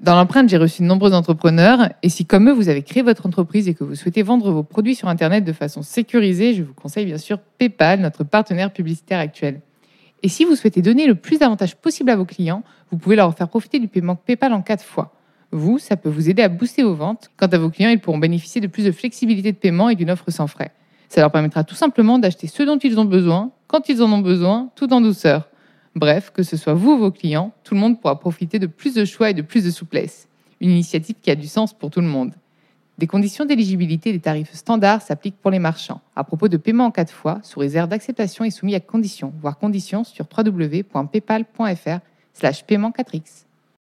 Dans l'empreinte, j'ai reçu de nombreux entrepreneurs et si, comme eux, vous avez créé votre entreprise et que vous souhaitez vendre vos produits sur Internet de façon sécurisée, je vous conseille bien sûr PayPal, notre partenaire publicitaire actuel. Et si vous souhaitez donner le plus d'avantages possible à vos clients, vous pouvez leur faire profiter du paiement PayPal en 4 fois. Vous, ça peut vous aider à booster vos ventes. Quant à vos clients, ils pourront bénéficier de plus de flexibilité de paiement et d'une offre sans frais. Ça leur permettra tout simplement d'acheter ce dont ils ont besoin, quand ils en ont besoin, tout en douceur. Bref, que ce soit vous ou vos clients, tout le monde pourra profiter de plus de choix et de plus de souplesse. Une initiative qui a du sens pour tout le monde. Des conditions d'éligibilité et des tarifs standards s'appliquent pour les marchands. À propos de paiement en 4 fois, sous réserve d'acceptation et soumis à conditions. Voir conditions sur www.paypal.fr/paiement 4x.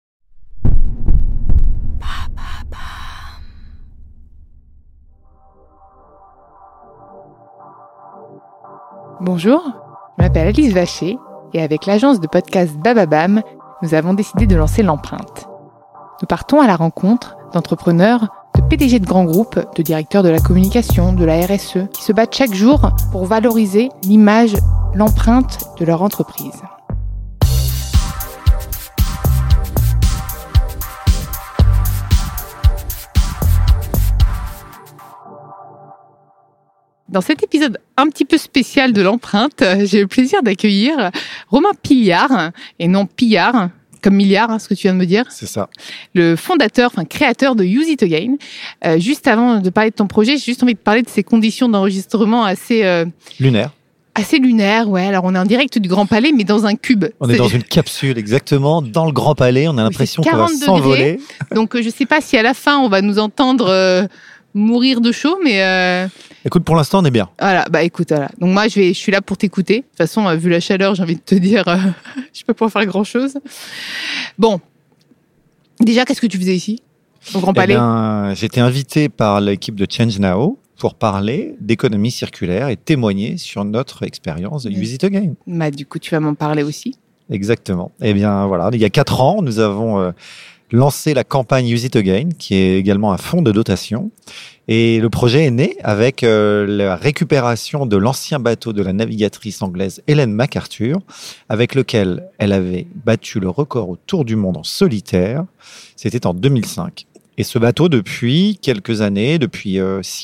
Bonjour, je m'appelle Alice Vacher et avec l'agence de podcast Bababam, nous avons décidé de lancer l'empreinte. Nous partons à la rencontre d'entrepreneurs, de PDG de grands groupes, de directeurs de la communication, de la RSE, qui se battent chaque jour pour valoriser l'image, l'empreinte de leur entreprise. Dans cet épisode un petit peu spécial de l'empreinte, j'ai le plaisir d'accueillir Romain Pillard, et non Pillard, comme milliard, ce que tu viens de me dire. C'est ça. Le fondateur, créateur de Use It Again. Juste avant de parler de ton projet, j'ai juste envie de parler de ces conditions d'enregistrement assez... lunaire. Assez lunaire, ouais. Alors, on est en direct du Grand Palais, mais dans un cube. On est dans une capsule, exactement, dans le Grand Palais. On a l'impression qu'on va s'envoler. Donc, je ne sais pas si à la fin, on va nous entendre... mourir de chaud, mais... Écoute, pour l'instant, on est bien. Voilà, écoute, voilà. Donc moi, je suis là pour t'écouter. De toute façon, vu la chaleur, j'ai envie de te dire, je peux pas faire grand-chose. Bon, déjà, qu'est-ce que tu faisais ici, au Grand Palais ? J'étais invité par l'équipe de Change Now pour parler d'économie circulaire et témoigner sur notre expérience de Use It Again. Du coup, tu vas m'en parler aussi. Exactement. Eh bien, voilà, il y a 4 ans, nous avons... lancé la campagne Use It Again, qui est également un fonds de dotation. Et le projet est né avec la récupération de l'ancien bateau de la navigatrice anglaise Ellen MacArthur, avec lequel elle avait battu le record au tour du monde en solitaire. C'était en 2005. Et ce bateau, depuis quelques années, depuis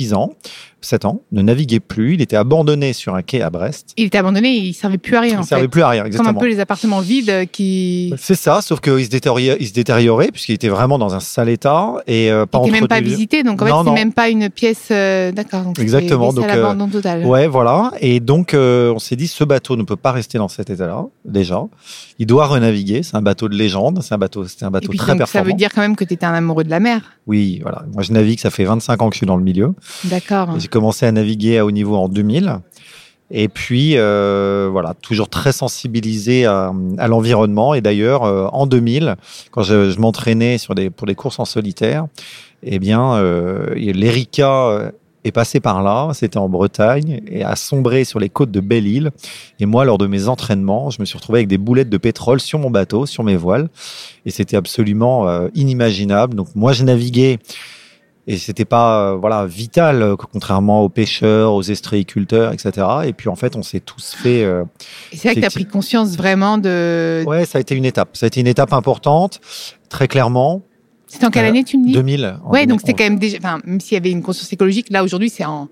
7 ans, ne naviguait plus. Il était abandonné sur un quai à Brest. Il était abandonné, il ne servait plus à rien. Il ne servait plus à rien, exactement. Comme un peu les appartements vides qui... C'est ça, sauf qu'il se détériorait puisqu'il était vraiment dans un sale état et pas entretenu. Il n'était même pas visité, donc en fait, c'est même pas une pièce... D'accord, donc exactement. C'est l'abandon total. Ouais, voilà. Et donc, on s'est dit, ce bateau ne peut pas rester dans cet état-là, déjà. Il doit renaviguer. C'est un bateau de légende. C'est un bateau très performant. Ça veut dire quand même que tu étais un amoureux de la mer. Oui, voilà. Moi, je navigue, ça fait 25 ans que je suis dans le milieu. D'accord. Et j'ai commencé à naviguer à haut niveau en 2000. Et puis, voilà, toujours très sensibilisé à l'environnement. Et d'ailleurs, en 2000, quand je m'entraînais pour des courses en solitaire, eh bien, l'Erika est passé par là, c'était en Bretagne, et a sombré sur les côtes de Belle-Île. Et moi, lors de mes entraînements, je me suis retrouvé avec des boulettes de pétrole sur mon bateau, sur mes voiles. Et c'était absolument inimaginable. Donc moi, je naviguais, et c'était pas vital, contrairement aux pêcheurs, aux estréiculteurs, etc. Et puis en fait, on s'est tous fait... et c'est là que tu as pris conscience vraiment de... Ouais, ça a été une étape. Ça a été une étape importante, très clairement. C'était en quelle année, tu me dis ? 2000. Ouais, donc c'était quand même déjà... même s'il y avait une conscience écologique, là, aujourd'hui,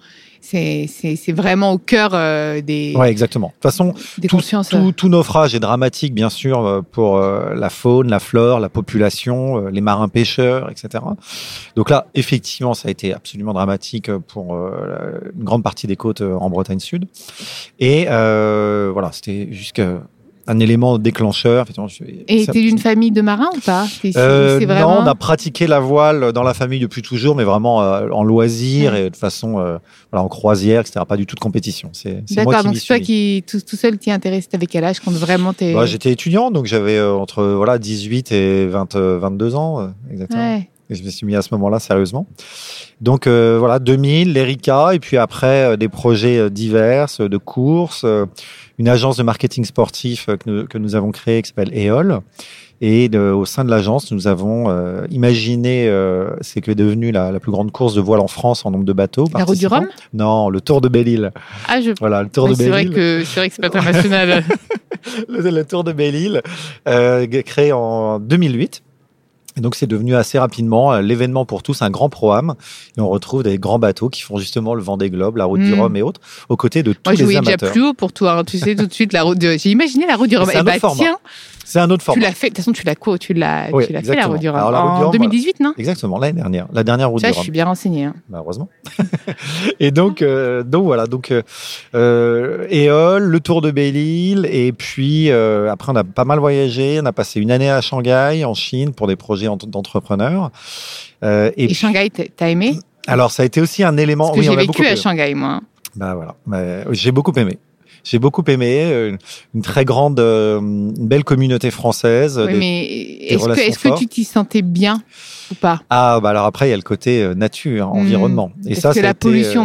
c'est vraiment au cœur des... Ouais, exactement. De toute façon, tout naufrage est dramatique, bien sûr, pour la faune, la flore, la population, les marins pêcheurs, etc. Donc là, effectivement, ça a été absolument dramatique pour une grande partie des côtes en Bretagne Sud. Et c'était jusqu'à... un élément déclencheur. Et t'es d'une famille de marins ou pas ? Non, on a pratiqué la voile dans la famille depuis toujours, mais vraiment en loisir et de façon en croisière, etc. Pas du tout de compétition. C'est D'accord, moi qui donc c'est toi qui tout seul t'y intéressais. T'avais quel âge quand vraiment t'es... J'étais étudiant, donc j'avais entre 18 et 22 ans, exactement. Ouais. Et je me suis mis à ce moment-là sérieusement. Donc 2000, l'Erika, et puis après des projets divers de courses, une agence de marketing sportif que nous avons créée qui s'appelle EOL. Et au sein de l'agence, nous avons imaginé ce qui est devenu la plus grande course de voile en France en nombre de bateaux. La Route du Rhum ? Non, le Tour de Belle-Île. Voilà, le Tour de Belle-Île. C'est vrai que c'est pas international. le Tour de Belle-Île, créé en 2008. Et donc, c'est devenu assez rapidement l'événement pour tous, un grand pro-am. Et on retrouve des grands bateaux qui font justement le Vendée Globe, la Route du Rhum et autres, aux côtés de tous Moi, je les voyais amateurs. déjà plus haut pour toi. Hein. Tu sais, tout de suite, la route J'ai imaginé la Route du Rhum. C'est un autre format. Tiens, C'est un autre format. tu l'as fait. De toute façon, tu l'as Oui, fait, la exactement. Route du Rhum. Alors, la Route du En Rhum, 2018, non? Exactement, l'année dernière. La dernière Route Ça, du je Rhum. suis bien renseignée. Hein. Bah, heureusement. Et donc voilà. Éole, le Tour de Belle-Île. Et puis, après, on a pas mal voyagé. On a passé une année à Shanghai, en Chine, pour des projets d'entrepreneurs. Et Shanghai, t'as aimé? Alors, ça a été aussi un élément. Parce que oui, j'ai on a beaucoup vécu à aimé. Shanghai, moi. Bah voilà. J'ai beaucoup aimé. J'ai beaucoup aimé. Une très grande, une belle communauté française. Oui, mais est-ce que tu t'y sentais bien ou pas? Ah, bah alors après, il y a le côté nature, environnement. Et Parce que ça la a été, pollution,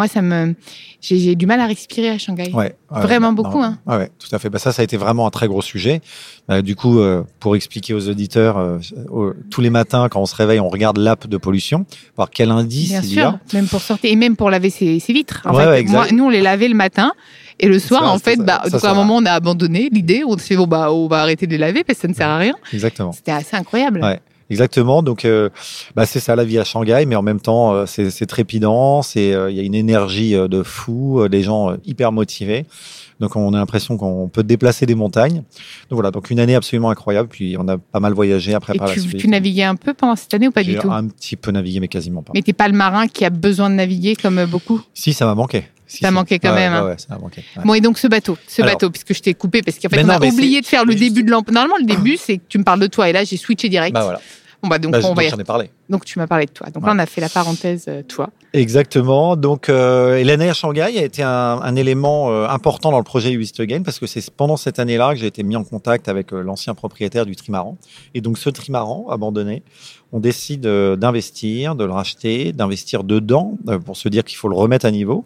j'ai du mal à respirer à Shanghai. Vraiment beaucoup. Hein. Ouais, tout à fait. Bah, ça a été vraiment un très gros sujet. Du coup, pour expliquer aux auditeurs, tous les matins, quand on se réveille, on regarde l'app de pollution, voir quel indice Bien il y sûr, a. même pour sortir et même pour laver ses vitres. En Ouais, fait, ouais, exact. nous, on les lavait le matin. Et le soir, Ça, en fait, ça, donc à un ça moment, on a abandonné l'idée. On s'est dit, on va arrêter de les laver parce que ça ne sert à rien. Exactement. C'était assez incroyable. Ouais. Exactement. Donc, c'est ça la vie à Shanghai, mais en même temps, c'est trépidant. Il y a une énergie de fou, des gens hyper motivés. Donc, on a l'impression qu'on peut déplacer des montagnes. Donc voilà. Donc une année absolument incroyable. Puis on a pas mal voyagé après Et par la suite. tu naviguais un peu pendant cette année ou pas du tout? J'ai un petit peu navigué, mais quasiment pas. Mais t'es pas le marin qui a besoin de naviguer comme beaucoup? Si, ça m'a manqué. Ça manquait quand même. Ouais, ça m'a manqué. Ouais. Bon, et donc ce bateau, puisque je t'ai coupé, parce qu'en fait, on a oublié de faire le début de l'emploi. Normalement, le début, c'est que tu me parles de toi, et là, j'ai switché direct. Bah voilà. Bon, donc j'en ai parlé. Donc, tu m'as parlé de toi. Donc là, on a fait la parenthèse, toi. Exactement. Donc, et l'année à Shanghai a été un élément important dans le projet East Again, parce que c'est pendant cette année-là que j'ai été mis en contact avec l'ancien propriétaire du trimaran. Et donc, ce trimaran abandonné, on décide d'investir, de le racheter, d'investir dedans pour se dire qu'il faut le remettre à niveau.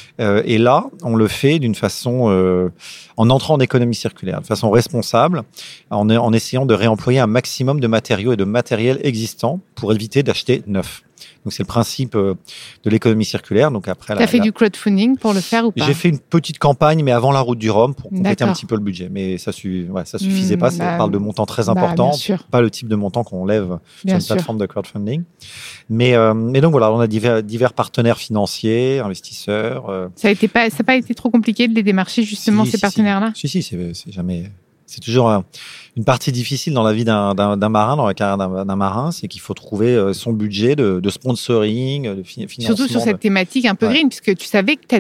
Et là, on le fait d'une façon, en entrant en économie circulaire, de façon responsable, en essayant de réemployer un maximum de matériaux et de matériel existant pour éviter d'acheter neuf. Donc, c'est le principe de l'économie circulaire. Donc, après, tu as fait du crowdfunding pour le faire ou pas? J'ai fait une petite campagne, mais avant la Route du Rhum, pour compléter un petit peu le budget. Mais ça suffisait pas. Ça parle de montants très importants. Pas le type de montant qu'on lève sur une plateforme de crowdfunding. Mais donc, voilà, on a divers partenaires financiers, investisseurs. Ça n'a pas été trop compliqué de les démarcher, justement, ces partenaires-là? Si, c'est jamais... C'est toujours une partie difficile dans la vie d'un marin, dans la carrière d'un marin, c'est qu'il faut trouver son budget de sponsoring, de financement. Surtout sur cette thématique un peu green, puisque tu savais que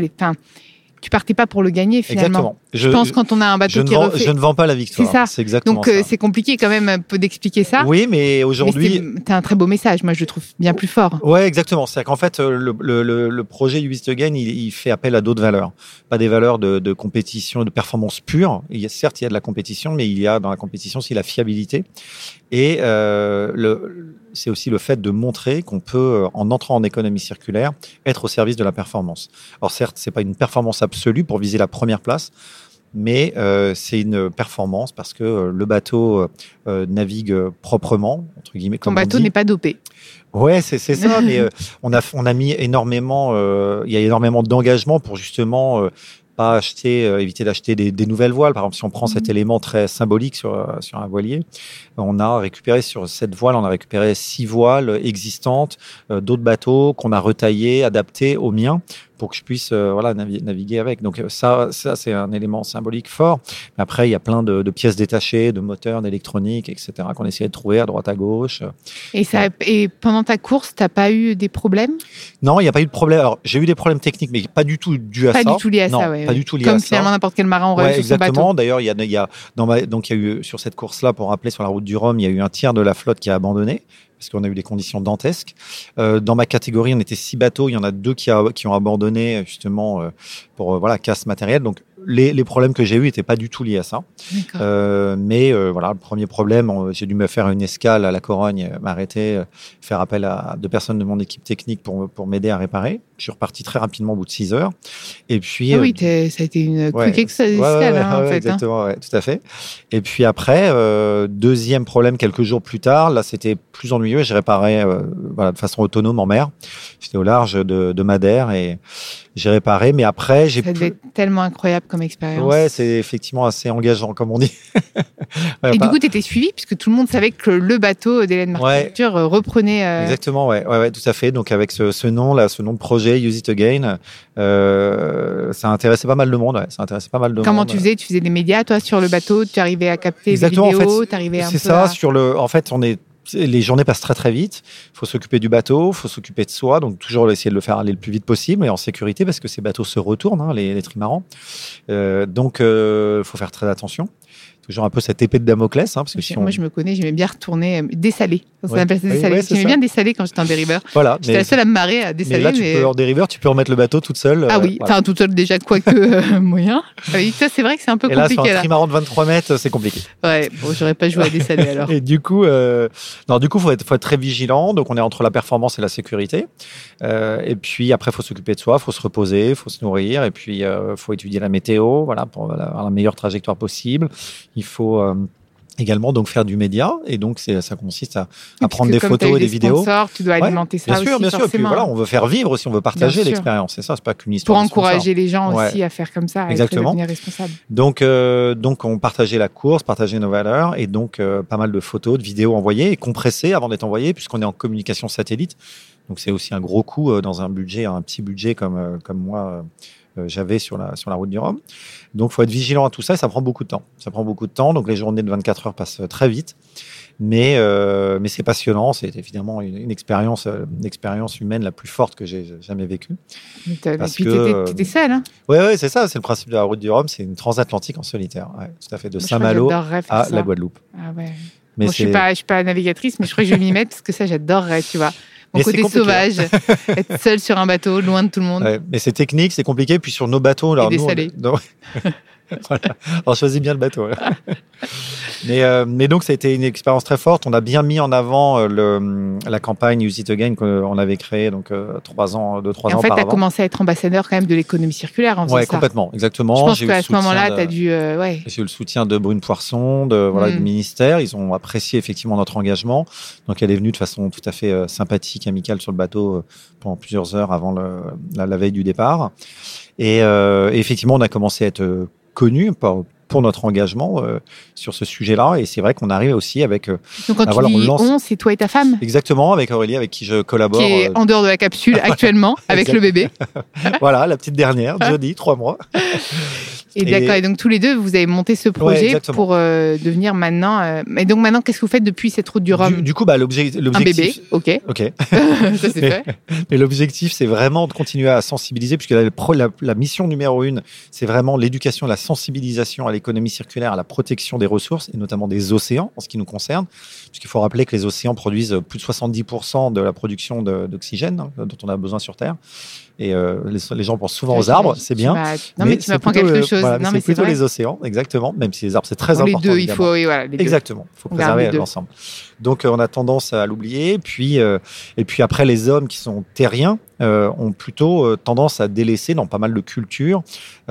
tu partais pas pour le gagner finalement. Exactement. Je pense quand on a un bateau qui refait... Je ne vends pas la victoire. C'est ça. C'est exactement donc, ça. Donc c'est compliqué quand même un peu d'expliquer ça. Oui, mais aujourd'hui... Tu as un très beau message, moi je le trouve bien plus fort. Ouais, exactement. C'est-à-dire qu'en fait, le projet East Again, il fait appel à d'autres valeurs. Pas des valeurs de compétition, de performance pure. Certes, il y a de la compétition, mais il y a dans la compétition aussi la fiabilité. Et c'est aussi le fait de montrer qu'on peut, en entrant en économie circulaire, être au service de la performance. Alors certes, c'est pas une performance absolue pour viser la première place, mais c'est une performance parce que le bateau navigue proprement, entre guillemets. Ton bateau n'est pas dopé. Ouais, c'est ça, mais on a mis énormément, il y a énormément d'engagement pour justement pas éviter d'acheter des nouvelles voiles. Par exemple, si on prend cet élément très symbolique sur un voilier, on a récupéré sur cette voile, 6 voiles existantes, d'autres bateaux qu'on a retaillés, adaptés aux miens pour que je puisse naviguer avec. Donc ça c'est un élément symbolique fort. Mais après, il y a plein de pièces détachées, de moteurs, d'électronique, etc. qu'on essayait de trouver à droite, à gauche. Et pendant ta course, t'as pas eu des problèmes? Non, il n'y a pas eu de problème. Alors, j'ai eu des problèmes techniques, mais pas du tout dû à ça. Pas du tout lié à ça, oui. Pas du tout lié à ça. Comme finalement n'importe quel marin aurait eu sur son bateau. Exactement. D'ailleurs, il y a eu sur cette course-là, pour rappeler, sur la Route du Rhum, il y a eu un tiers de la flotte qui a abandonné, parce qu'on a eu des conditions dantesques. Dans ma catégorie, on était 6 bateaux. Il y en a 2 qui ont abandonné, justement, pour casse matérielle. Donc, les problèmes que j'ai eus n'étaient pas du tout liés à ça. Mais le premier problème, j'ai dû me faire une escale à la Corogne, m'arrêter, faire appel à 2 personnes de mon équipe technique pour m'aider à réparer. Je suis reparti très rapidement au bout de 6 heures. Et puis, ça a été une quick escale, en fait. Exactement, tout à fait. Et puis après, deuxième problème, quelques jours plus tard, là, c'était plus ennuyeux. J'ai réparé de façon autonome en mer. J'étais au large de Madère et j'ai réparé. Mais après, ça devait être tellement incroyable comme expérience. Ouais, c'est effectivement assez engageant, comme on dit. Et du coup, tu étais suivi, puisque tout le monde savait que le bateau d'Hélène Martin-Arthur reprenait... Exactement, ouais, tout à fait. Donc, avec ce nom-là, ce nom de projet, Use It Again, ça intéressait pas mal de monde. Comment tu faisais? Tu faisais des médias, toi, sur le bateau? Tu arrivais à capter des vidéos? C'est ça, en fait, les journées passent très très vite. Il faut s'occuper du bateau, il faut s'occuper de soi, donc toujours essayer de le faire aller le plus vite possible et en sécurité parce que ces bateaux se retournent, les trimarans. Donc, il faut faire très attention. Toujours un peu cette épée de Damoclès. Parce que moi, je me connais, j'aimais bien retourner dessaler. Ça s'appelle ça, dessaler. J'aimais bien dessaler quand j'étais en dériveur. Voilà, j'étais la seule à me marrer à dessaler. Mais là, en dériveur, tu peux remettre le bateau toute seule. Ah oui, enfin, toute seule déjà, quoique moyen. Ah oui, ça, c'est vrai que c'est un peu compliqué. Et là, sur un trimaran de 23 mètres, c'est compliqué. Ouais, bon, j'aurais pas joué à dessaler alors. Et du coup, faut être très vigilant. Donc, on est entre la performance et la sécurité. Et puis, après, il faut s'occuper de soi, il faut se reposer, il faut se nourrir. Et puis, il faut étudier la météo, pour avoir la meilleure trajectoire possible. Il faut également donc faire du média et donc ça consiste à prendre des photos et des vidéos. Tu dois alimenter ça aussi. Bien sûr. Et puis voilà, on veut faire vivre aussi, on veut partager l'expérience. C'est ça, c'est pas qu'une histoire. Pour encourager les gens aussi à faire comme ça, exactement. À devenir responsable. Donc on partageait la course, partageait nos valeurs et donc pas mal de photos, de vidéos envoyées et compressées avant d'être envoyées puisqu'on est en communication satellite. Donc c'est aussi un gros coût dans un petit budget comme moi. J'avais sur la route du Rhum. Donc, il faut être vigilant à tout ça et ça prend beaucoup de temps. Donc, les journées de 24 heures passent très vite. Mais c'est passionnant. C'est évidemment une expérience humaine la plus forte que j'ai jamais vécue. Et puis, tu étais seul. Hein. Oui, c'est ça. C'est le principe de la route du Rhum. C'est une transatlantique en solitaire. Ouais, tout à fait. De Saint-Malo à la Guadeloupe. Ah ouais. Mais je suis pas navigatrice, mais je crois que je vais m'y mettre parce que ça, j'adorerais, tu vois. Mon côté sauvage, être seul sur un bateau, loin de tout le monde. Ouais, mais c'est technique, c'est compliqué. Puis sur nos bateaux, alors, voilà. On choisit bien le bateau. Mais donc, ça a été une expérience très forte. On a bien mis en avant la campagne Use It Again qu'on avait créée 3 ans auparavant. En fait, tu as commencé à être ambassadeur quand même de l'économie circulaire en faisant ça. Oui, complètement, exactement. Je pense qu'à ce moment-là, tu as dû... J'ai eu le soutien de Brune Poisson, du ministère. Ils ont apprécié effectivement notre engagement. Donc, elle est venue de façon tout à fait sympathique, amicale sur le bateau pendant plusieurs heures avant la veille du départ. Et effectivement, on a commencé à être connu pour notre engagement sur ce sujet-là. Et c'est vrai qu'on arrive aussi avec... Donc quand tu dis on, c'est toi et ta femme? Exactement, avec Aurélie, avec qui je collabore. Qui est en dehors de la capsule actuellement, avec le bébé. Voilà, la petite dernière, Jodie, 3 mois. Et d'accord, et donc tous les deux, vous avez monté ce projet pour devenir maintenant... Mais donc maintenant, qu'est-ce que vous faites depuis cette route du Rhum? Du coup, l'objectif... Un bébé, ok. Ça, c'est fait. Mais l'objectif, c'est vraiment de continuer à sensibiliser, puisque la mission numéro 1, c'est vraiment l'éducation, la sensibilisation à l'économie circulaire, à la protection des ressources, et notamment des océans, en ce qui nous concerne. Puisqu'il faut rappeler que les océans produisent plus de 70% de la production d'oxygène dont on a besoin sur Terre. Et les gens pensent souvent aux arbres, c'est bien. Mais tu m'apprends quelque chose. Voilà, c'est plutôt les océans, exactement. Même si les arbres, c'est très important. Les deux, il faut... Oui, voilà, les deux. Exactement, il faut préserver l'ensemble. Donc, on a tendance à l'oublier. Et puis après, les hommes qui sont terriens ont plutôt tendance à délaisser, dans pas mal de cultures,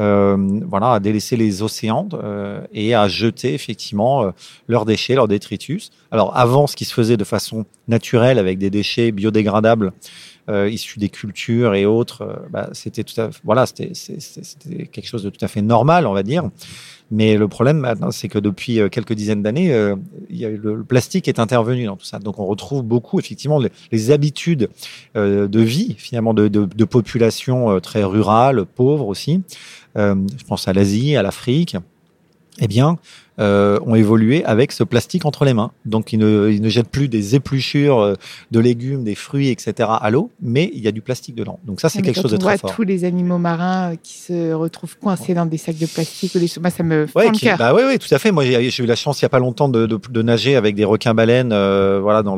à délaisser les océans et à jeter effectivement leurs déchets, leurs détritus. Alors, avant, ce qui se faisait de façon naturelle avec des déchets biodégradables, issus des cultures et autres, c'était c'était quelque chose de tout à fait normal, on va dire. Mais le problème maintenant, c'est que depuis quelques dizaines d'années, le plastique est intervenu dans tout ça. Donc on retrouve beaucoup effectivement les habitudes de vie finalement de populations très rurales, pauvres aussi. Je pense à l'Asie, à l'Afrique. Eh bien, ont évolué avec ce plastique entre les mains. Donc, ils ne jettent plus des épluchures de légumes, des fruits, etc. à l'eau, mais il y a du plastique dedans. Donc ça, c'est quelque chose de très fort. On voit tous les animaux marins qui se retrouvent coincés dans des sacs de plastique. Ça me fend le cœur. Oui, tout à fait. Moi, j'ai eu la chance il n'y a pas longtemps de nager avec des requins-baleines dans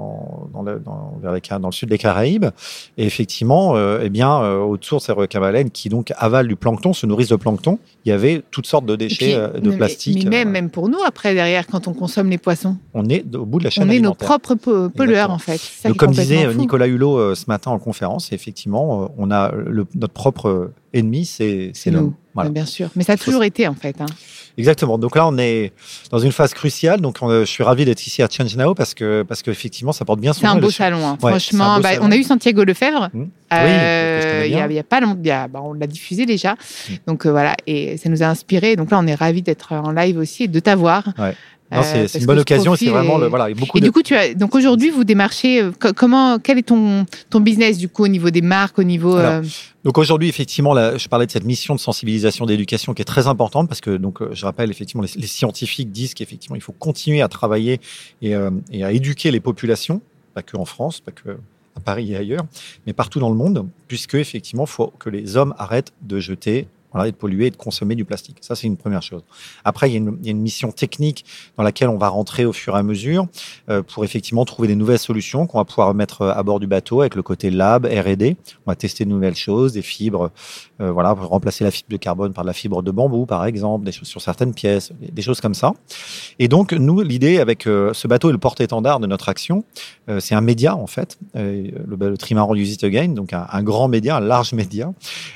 le sud des Caraïbes. Et effectivement, autour de ces requins-baleines qui donc avalent du plancton, se nourrissent de plancton, il y avait toutes sortes de déchets de plastique. Mais même pour nous, après, derrière, quand on consomme les poissons. On est au bout de la chaîne alimentaire. On est nos propres pollueurs, en fait. Donc, comme disait Nicolas Hulot ce matin en conférence, effectivement, on a notre propre ennemi, c'est l'homme. Voilà. Bien sûr. Mais ça a toujours été, en fait. Exactement. Donc là, on est dans une phase cruciale. Donc, je suis ravi d'être ici à Change Now parce qu'effectivement, ça porte bien son nom. C'est un beau salon, hein. Franchement. On a eu Santiago Lefebvre. Oui, que il y a pas longtemps. On l'a diffusé déjà. Donc voilà, et ça nous a inspiré. Donc là, on est ravis d'être en live aussi et de t'avoir. Ouais. Non, c'est une bonne occasion. C'est vraiment du coup, donc aujourd'hui, vous démarchez. Quel est ton business du coup au niveau des marques, au niveau. Donc aujourd'hui, effectivement, je parlais de cette mission de sensibilisation, d'éducation qui est très importante parce que je rappelle effectivement les scientifiques disent qu'effectivement il faut continuer à travailler et à éduquer les populations, pas que en France, pas que à Paris et ailleurs, mais partout dans le monde, puisque effectivement, il faut que les hommes arrêtent de jeter. Et de polluer et de consommer du plastique. Ça, c'est une première chose. Après, il y a une mission technique dans laquelle on va rentrer au fur et à mesure pour effectivement trouver des nouvelles solutions qu'on va pouvoir mettre à bord du bateau avec le côté lab, R&D. On va tester de nouvelles choses, des fibres, pour remplacer la fibre de carbone par de la fibre de bambou, par exemple, des choses sur certaines pièces, des choses comme ça. Et donc, nous, l'idée avec ce bateau est le porte-étendard de notre action. C'est un média, en fait, le Trimaran Use It Again, donc un grand média, un large média,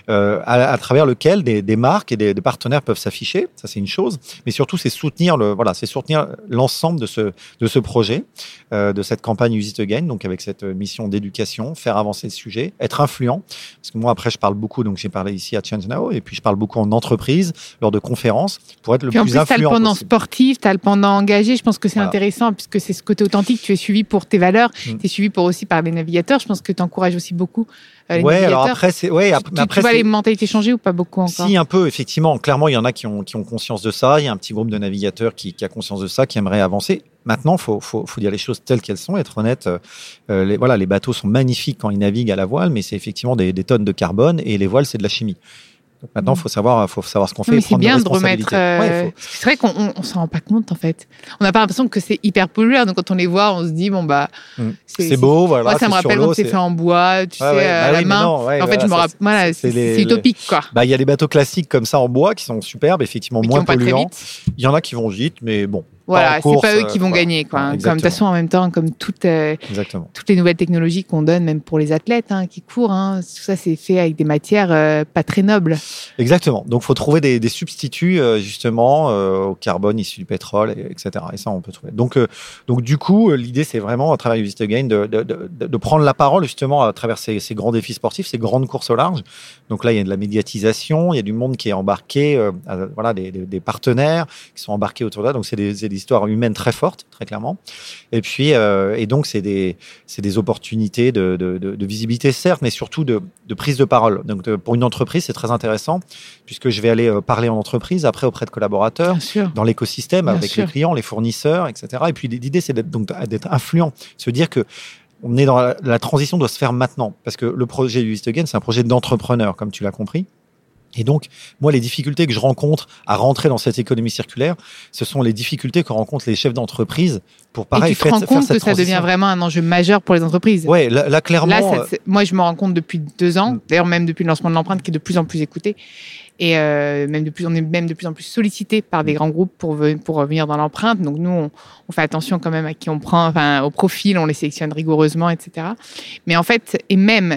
à travers lequel des marques et des partenaires peuvent s'afficher, ça c'est une chose, mais surtout c'est soutenir l'ensemble de ce projet, de cette campagne Use It Again, donc avec cette mission d'éducation, faire avancer le sujet, être influent, parce que moi après je parle beaucoup, donc j'ai parlé ici à Change Now, et puis je parle beaucoup en entreprise, lors de conférences, pour être le plus influent possible. Tu as le pendant sportif, tu as le pendant engagé, je pense que c'est intéressant, puisque c'est ce côté authentique, tu es suivi pour tes valeurs, tu es suivi aussi par les navigateurs, je pense que tu encourages aussi beaucoup les navigateurs. Alors après, tu vois les mentalités changer ou pas beaucoup encore? Si, un peu, effectivement. Clairement, il y en a qui ont conscience de ça. Il y a un petit groupe de navigateurs qui a conscience de ça, qui aimerait avancer. Maintenant, faut dire les choses telles qu'elles sont, être honnête. Les bateaux sont magnifiques quand ils naviguent à la voile, mais c'est effectivement des tonnes de carbone et les voiles, c'est de la chimie. Donc maintenant, il faut savoir ce qu'on fait. Mais c'est bien de remettre. C'est vrai qu'on ne s'en rend pas compte, en fait. On n'a pas l'impression que c'est hyper pollueur. Donc quand on les voit, on se dit, c'est beau. Voilà, moi, ça me rappelle quand c'est fait en bois, à la main. En fait, je me rappelle. Voilà, c'est utopique, quoi. Il y a des bateaux classiques comme ça en bois qui sont superbes, effectivement, moins polluants. Il y en a qui vont vite, mais bon. Voilà, c'est pas eux qui vont gagner, quoi. De toute façon, en même temps, comme toutes les nouvelles technologies qu'on donne, même pour les athlètes qui courent, tout ça, c'est fait avec des matières pas très nobles. Exactement. Donc, il faut trouver des substituts, justement, au carbone issu du pétrole, etc. Et ça, on peut trouver. Donc du coup, l'idée, c'est vraiment, à travers Use It Again, de prendre la parole, justement, à travers ces grands défis sportifs, ces grandes courses au large. Donc là, il y a de la médiatisation, il y a du monde qui est embarqué, des partenaires qui sont embarqués autour de là. Donc, c'est des histoires humaines très fortes, très clairement. Et puis, donc, c'est des opportunités de visibilité, certes, mais surtout de prise de parole. Donc, pour une entreprise, c'est très intéressant, puisque je vais aller parler en entreprise, après auprès de collaborateurs, dans l'écosystème, avec les clients, les fournisseurs, etc. Et puis, l'idée, c'est d'être influent, se dire que on est dans la transition doit se faire maintenant, parce que le projet Use It Again, c'est un projet d'entrepreneur, comme tu l'as compris. Et donc, moi, les difficultés que je rencontre à rentrer dans cette économie circulaire, ce sont les difficultés que rencontrent les chefs d'entreprise pour pareil faire cette transition. Et tu te rends compte que ça devient vraiment un enjeu majeur pour les entreprises. Ouais, là clairement. Là, moi, je me rends compte depuis 2 ans, d'ailleurs même depuis le lancement de l'empreinte, qui est de plus en plus écouté. Et on est même de plus en plus sollicité par des grands groupes pour venir dans l'empreinte. Donc nous, on fait attention quand même à qui on prend, au profil, on les sélectionne rigoureusement, etc. Mais en fait, et même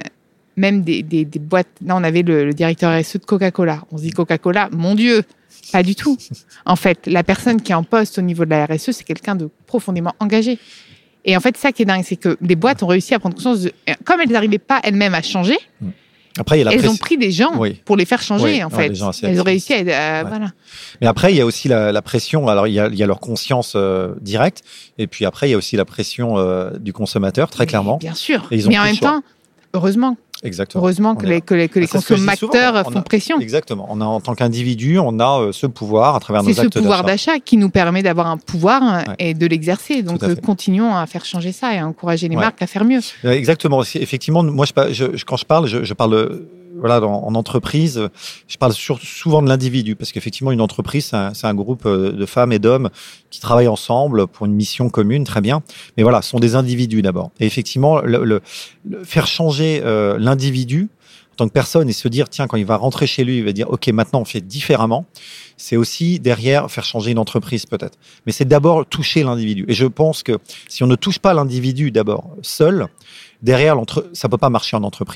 des boîtes. Là, on avait le directeur RSE de Coca-Cola. On se dit Coca-Cola, mon Dieu, pas du tout. En fait, la personne qui est en poste au niveau de la RSE, c'est quelqu'un de profondément engagé. Et en fait, ça qui est dingue, c'est que les boîtes ont réussi à prendre conscience comme elles n'arrivaient pas elles-mêmes à changer. Après, il y a elles ont pris des gens pour les faire changer, en fait. Elles ont réussi à... Voilà. Mais après, il y a aussi la pression. Alors, il y a leur conscience directe. Et puis après, il y a aussi la pression du consommateur, très clairement. Bien sûr. Mais en même temps, heureusement. Exactement. Heureusement que les consommateurs font pression. Exactement. On a, en tant qu'individu, on a ce pouvoir à travers nos actes d'achat. C'est ce pouvoir d'achat qui nous permet d'avoir un pouvoir et de l'exercer. Donc, continuons à faire changer ça et à encourager les marques à faire mieux. Exactement. Effectivement, moi, quand je parle, je parle... en entreprise, je parle souvent de l'individu parce qu'effectivement, une entreprise, c'est un groupe de femmes et d'hommes qui travaillent ensemble pour une mission commune, très bien. Mais voilà, ce sont des individus d'abord. Et effectivement, le faire changer l'individu en tant que personne et se dire, tiens, quand il va rentrer chez lui, il va dire, OK, maintenant, on fait différemment. C'est aussi derrière faire changer une entreprise peut-être. Mais c'est d'abord toucher l'individu. Et je pense que si on ne touche pas l'individu d'abord seul, derrière, ça peut pas marcher en entreprise.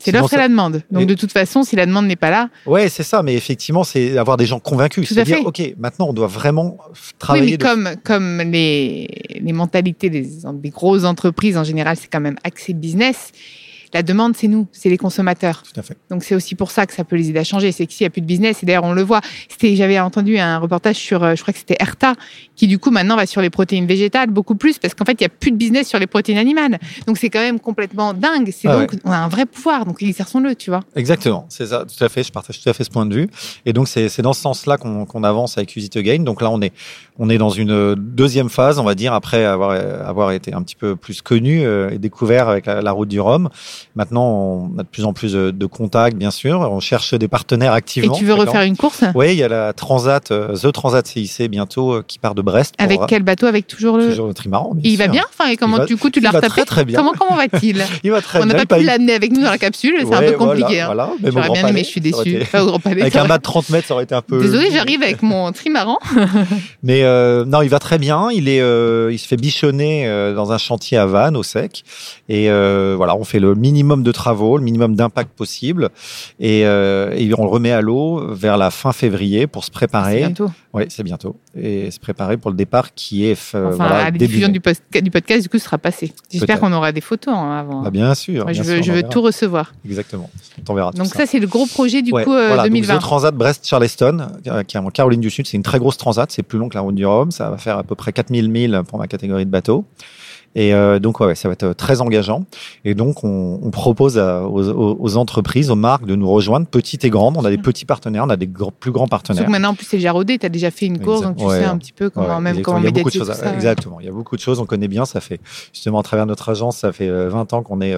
C'est l'offre et la demande. Donc, de toute façon, si la demande n'est pas là... Ouais, c'est ça. Mais effectivement, c'est avoir des gens convaincus. C'est-à-dire, OK, maintenant, on doit vraiment travailler... Oui, mais comme les mentalités des grosses entreprises, en général, c'est quand même axé business. La demande, c'est nous, c'est les consommateurs. Tout à fait. Donc, c'est aussi pour ça que ça peut les aider à changer. C'est que s'il n'y a plus de business, et d'ailleurs, on le voit. J'avais entendu un reportage sur, je crois que c'était Erta, qui du coup, maintenant, va sur les protéines végétales beaucoup plus, parce qu'en fait, il n'y a plus de business sur les protéines animales. Donc, c'est quand même complètement dingue. On a un vrai pouvoir, donc exerçons-le, tu vois. Exactement, c'est ça, tout à fait. Je partage tout à fait ce point de vue. Et donc, c'est dans ce sens-là qu'on avance avec Use It Again. Donc là, on est dans une deuxième phase, on va dire, après avoir été un petit peu plus connu et découvert avec la route du Rhum. Maintenant, on a de plus en plus de contacts, bien sûr. On cherche des partenaires activement. Et tu veux refaire une course ? Oui, il y a la Transat, The Transat CIC bientôt, qui part de Brest. Avec quel bateau ? Avec toujours le trimaran. Il va bien ? Enfin, et comment du coup tu l'as retapé ? Très bien. Comment va-t-il ? Il va très bien. On n'a pas pu l'amener avec nous dans la capsule. C'est un peu compliqué. Voilà. Mais j'aurais bien aimé, je suis déçue. Pas au Grand Palais. Avec un mât de 30 mètres, ça aurait été un peu. Désolée, j'arrive avec mon trimaran. Mais non, il va très bien. Il se fait bichonner dans un chantier à Vannes, au sec. Et voilà, on fait le minimum de travaux, le minimum d'impact possible. Et on le remet à l'eau vers la fin février pour se préparer. C'est bientôt. Oui, c'est bientôt. Et se préparer pour le départ qui est la diffusion du podcast, du coup, sera passé. J'espère qu'on aura des photos avant. Bien sûr. Moi, je veux tout recevoir. Exactement. On t'enverra tout ça. Donc ça, c'est le gros projet du coup 2020. Donc, The Transat Brest-Charleston, qui est en Caroline du Sud. C'est une très grosse transat. C'est plus long que la route du Rhum. Ça va faire à peu près 4000 milles pour ma catégorie de bateau. Et donc, ça va être très engageant. Et donc, on propose aux entreprises, aux marques de nous rejoindre, petites et grandes. On a des petits partenaires, on a des plus grands partenaires. Donc maintenant, en plus, c'est déjà rodé. Tu as déjà fait une course, donc tu sais un petit peu comment médiatiser tout ça. Exactement. Il y a beaucoup de choses. On connaît bien. Ça fait, justement, à travers notre agence, ça fait 20 ans qu'on est,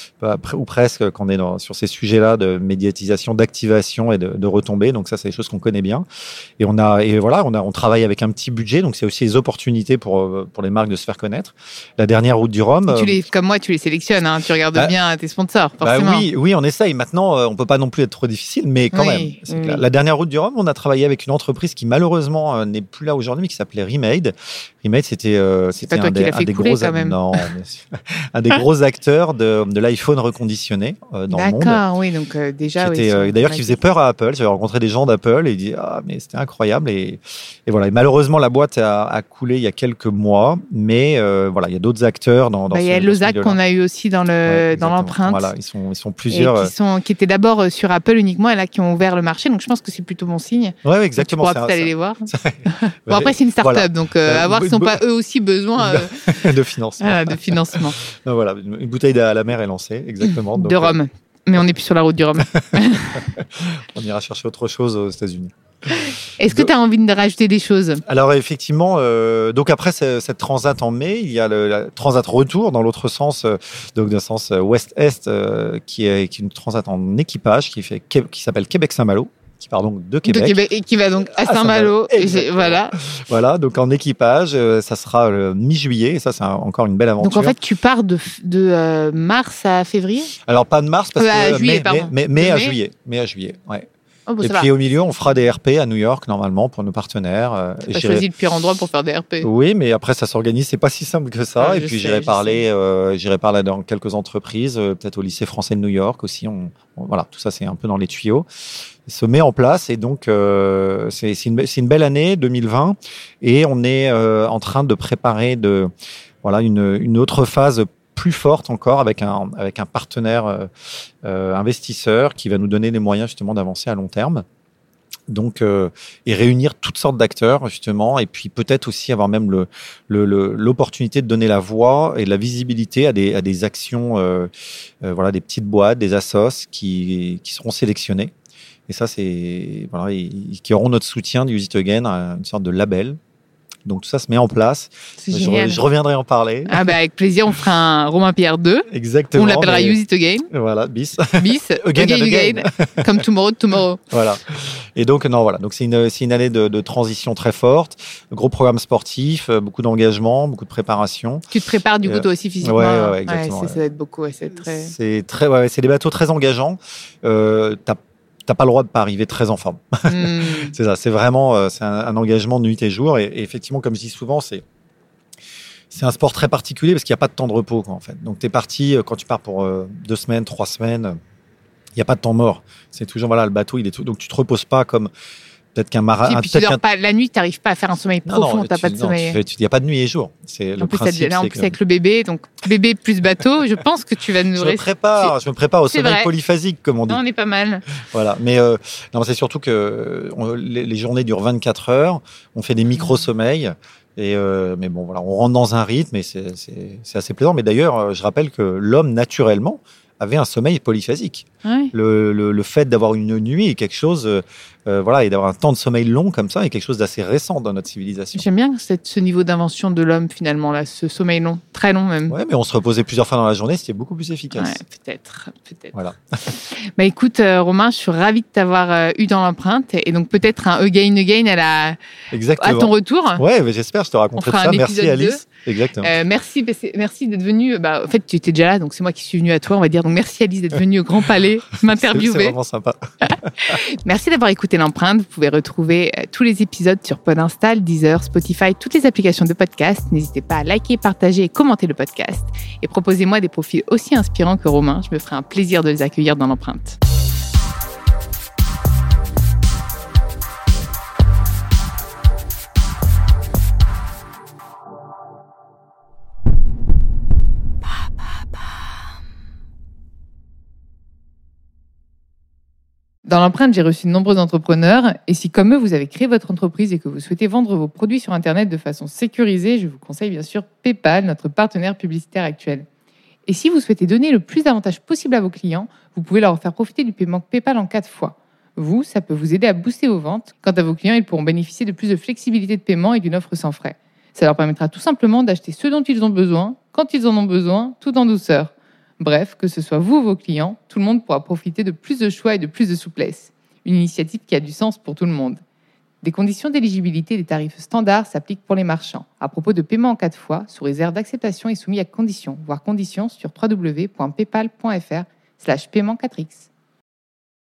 ou presque, qu'on est sur ces sujets-là de médiatisation, d'activation et de retombées. Donc ça, c'est des choses qu'on connaît bien. Et on travaille avec un petit budget. Donc c'est aussi des opportunités pour les marques de se faire connaître. La dernière route du Rhum. Comme moi, tu les sélectionnes, hein, tu regardes bien tes sponsors, forcément. Oui, on essaye. Maintenant, on peut pas non plus être trop difficile, mais quand même. La dernière route du Rhum, on a travaillé avec une entreprise qui malheureusement n'est plus là aujourd'hui, mais qui s'appelait Remade. Remade, c'était un des gros un des gros acteurs de l'iPhone reconditionné dans le monde. D'accord, oui, donc déjà. D'ailleurs, qui faisait peur à Apple. J'avais rencontré des gens d'Apple et ils disaient mais c'était incroyable et voilà. Et malheureusement, la boîte a coulé il y a quelques mois, mais voilà, il y a d'autres acteurs dans il y a Losac qu'on a eu aussi dans l'empreinte. Voilà, ils sont plusieurs. Qui étaient d'abord sur Apple uniquement et là qui ont ouvert le marché. Donc je pense que c'est plutôt bon signe. Oui, exactement. Tu pourras peut-être aller les voir. Bon, après, c'est une start-up, donc à voir s'ils n'ont pas eux aussi besoin de financement. De financement. Non, voilà, une bouteille à la mer est lancée, exactement. De rhum. Mais on n'est plus sur la route du rhum. On ira chercher autre chose aux États-Unis. Est-ce que tu as envie de rajouter des choses ? Alors effectivement, donc après cette transat en mai, il y a la transat retour dans l'autre sens, donc dans le sens ouest-est, qui est une transat en équipage qui s'appelle Québec-Saint-Malo, qui part donc de Québec. Et qui va donc à Saint-Malo. Voilà, donc en équipage, ça sera mi-juillet, et ça c'est encore une belle aventure. Donc en fait, tu pars de mars à février ? Alors pas de mars, parce que juillet, mai à juillet, ouais. Oh, bon, et puis au milieu, on fera des RP à New York normalement pour nos partenaires. Tu as choisi le pire endroit pour faire des RP. Oui, mais après ça s'organise, c'est pas si simple que ça. Et puis j'irai parler dans quelques entreprises, peut-être au lycée français de New York aussi. Voilà, tout ça c'est un peu dans les tuyaux. Se met en place et donc c'est une belle année 2020 et on est en train de préparer une autre phase plus forte encore avec un partenaire investisseur qui va nous donner les moyens justement d'avancer à long terme. Donc, et réunir toutes sortes d'acteurs justement, et puis peut-être aussi avoir même l'opportunité de donner la voix et de la visibilité à des actions, des petites boîtes, des assos qui seront sélectionnées. Et ça, qui auront notre soutien du Use It Again, une sorte de label. Donc tout ça se met en place. Je reviendrai en parler. Avec plaisir, on fera un Romain Pierre 2. Exactement. On l'appellera Use It Again. Voilà, bis. Again. Comme tomorrow. Voilà. Et donc donc c'est une année de transition très forte, gros programme sportif, beaucoup d'engagement, beaucoup de préparation. Tu te prépares du coup toi aussi physiquement. Ouais, exactement. Ça va être beaucoup. C'est des bateaux très engageants. T'as pas le droit de pas arriver très en forme. C'est ça, c'est vraiment c'est un engagement de nuit et jour. Et effectivement, comme je dis souvent, c'est un sport très particulier parce qu'il n'y a pas de temps de repos, en fait. Donc, t'es parti, quand tu pars pour 2 semaines, 3 semaines, Il n'y a pas de temps mort. C'est toujours, voilà, le bateau, il est tout. Donc, tu te reposes pas comme peut-être qu'un marin. Et puis tu dors pas la nuit, tu n'arrives pas à faire un sommeil profond, tu n'as pas de sommeil. Il n'y a pas de nuit et jour. C'est le principe. En plus, avec le bébé, donc bébé plus bateau, je pense que tu vas nous Je me prépare au sommeil polyphasique, comme on dit. Non, on est pas mal. Voilà. Mais non, c'est surtout que les journées durent 24 heures. On fait des micro-sommeils. Mais bon, voilà, on rentre dans un rythme et c'est assez plaisant. Mais d'ailleurs, je rappelle que l'homme, naturellement, avait un sommeil polyphasique. Ouais. Le fait d'avoir une nuit est quelque chose, voilà, et d'avoir un temps de sommeil long comme ça est quelque chose d'assez récent dans notre civilisation. J'aime bien ce niveau d'invention de l'homme finalement là, ce sommeil long, très long même. Ouais, mais on se reposait plusieurs fois dans la journée, c'était beaucoup plus efficace. Ouais, peut-être. Voilà. Bah écoute, Romain, je suis ravie de t'avoir eu dans l'empreinte et donc peut-être un again à ton retour. Ouais, mais j'espère, je te raconterai ça. Merci Alice. 2. Exactement. Merci d'être venue. En fait, tu étais déjà là, donc c'est moi qui suis venue à toi, on va dire. Donc merci Alice d'être venue au Grand Palais m'interviewer. C'est vraiment sympa. Merci d'avoir écouté l'empreinte. Vous pouvez retrouver tous les épisodes sur Podinstall, Deezer, Spotify, toutes les applications de podcast. N'hésitez pas à liker, partager et commenter le podcast. Et proposez-moi des profils aussi inspirants que Romain. Je me ferai un plaisir de les accueillir dans l'empreinte. Dans l'empreinte, j'ai reçu de nombreux entrepreneurs et si, comme eux, vous avez créé votre entreprise et que vous souhaitez vendre vos produits sur Internet de façon sécurisée, je vous conseille bien sûr PayPal, notre partenaire publicitaire actuel. Et si vous souhaitez donner le plus d'avantages possible à vos clients, vous pouvez leur faire profiter du paiement PayPal en 4 fois. Vous, ça peut vous aider à booster vos ventes. Quant à vos clients, ils pourront bénéficier de plus de flexibilité de paiement et d'une offre sans frais. Ça leur permettra tout simplement d'acheter ce dont ils ont besoin, quand ils en ont besoin, tout en douceur. Bref, que ce soit vous ou vos clients, tout le monde pourra profiter de plus de choix et de plus de souplesse. Une initiative qui a du sens pour tout le monde. Des conditions d'éligibilité et des tarifs standards s'appliquent pour les marchands. À propos de paiement en 4 fois, sous réserve d'acceptation et soumis à conditions, voire conditions sur www.paypal.fr/paiement4x.